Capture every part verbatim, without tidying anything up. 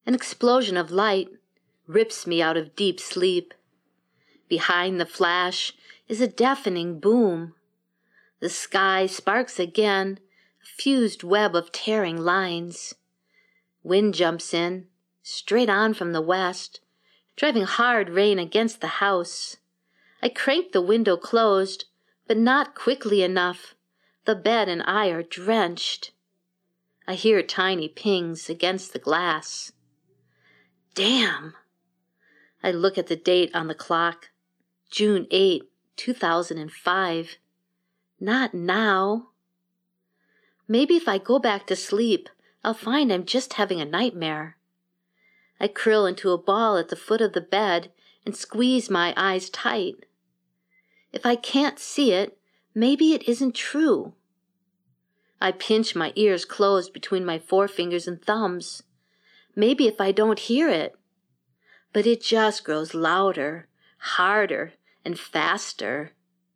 An explosion of light rips me out of deep sleep. Behind the flash is a deafening boom. The sky sparks again, a fused web of tearing lines. Wind jumps in, straight on from the west, driving hard rain against the house. I crank the window closed, but not quickly enough. The bed and I are drenched. I hear tiny pings against the glass. Damn! I look at the date on the clock. June eighth, two thousand five. Not now. Maybe if I go back to sleep, I'll find I'm just having a nightmare. I curl into a ball at the foot of the bed and squeeze my eyes tight. If I can't see it, maybe it isn't true. I pinch my ears closed between my forefingers and thumbs. Maybe if I don't hear it. But it just grows louder, harder, and faster.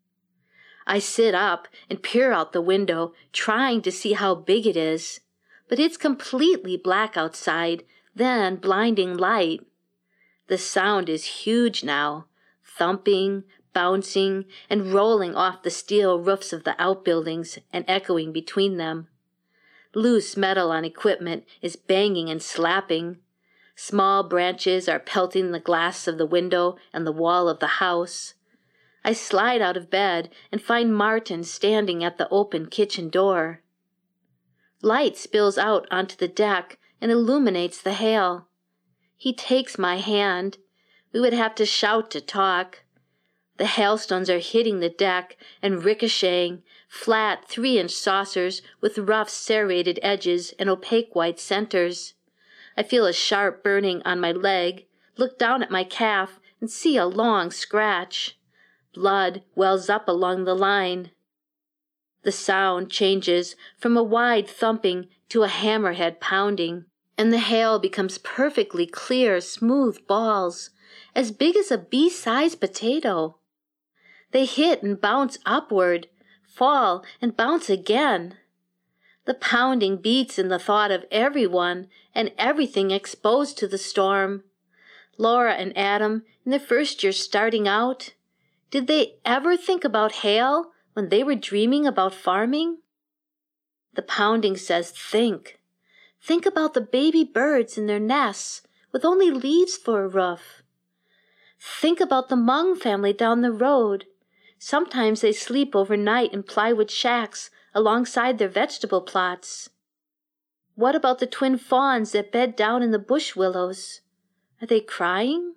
I sit up and peer out the window, trying to see how big it is. But it's completely black outside, then blinding light. The sound is huge now, thumping, bouncing, and rolling off the steel roofs of the outbuildings and echoing between them. Loose metal on equipment is banging and slapping. Small branches are pelting the glass of the window and the wall of the house. I slide out of bed and find Martin standing at the open kitchen door. Light spills out onto the deck and illuminates the hail. He takes my hand. We would have to shout to talk. The hailstones are hitting the deck and ricocheting, flat three-inch saucers with rough serrated edges and opaque white centers. I feel a sharp burning on my leg, look down at my calf, and see a long scratch. Blood wells up along the line. The sound changes from a wide thumping to a hammerhead pounding, and the hail becomes perfectly clear, smooth balls, as big as a bee-sized potato. They hit and bounce upward, fall and bounce again. The pounding beats in the thought of everyone and everything exposed to the storm. Laura and Adam, in their first year starting out, did they ever think about hail when they were dreaming about farming? The pounding says, think. Think about the baby birds in their nests with only leaves for a roof. Think about the Mung family down the road. Sometimes they sleep overnight in plywood shacks alongside their vegetable plots. What about the twin fawns that bed down in the bush willows? Are they crying?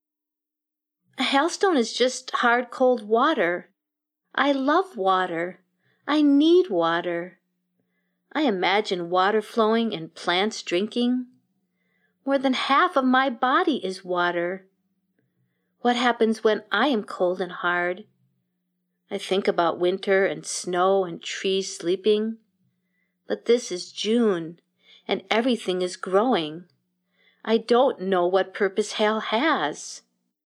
A hailstone is just hard, cold water. I love water. I need water. I imagine water flowing and plants drinking. More than half of my body is water. What happens when I am cold and hard? I think about winter and snow and trees sleeping. But this is June, and everything is growing. I don't know what purpose hail has.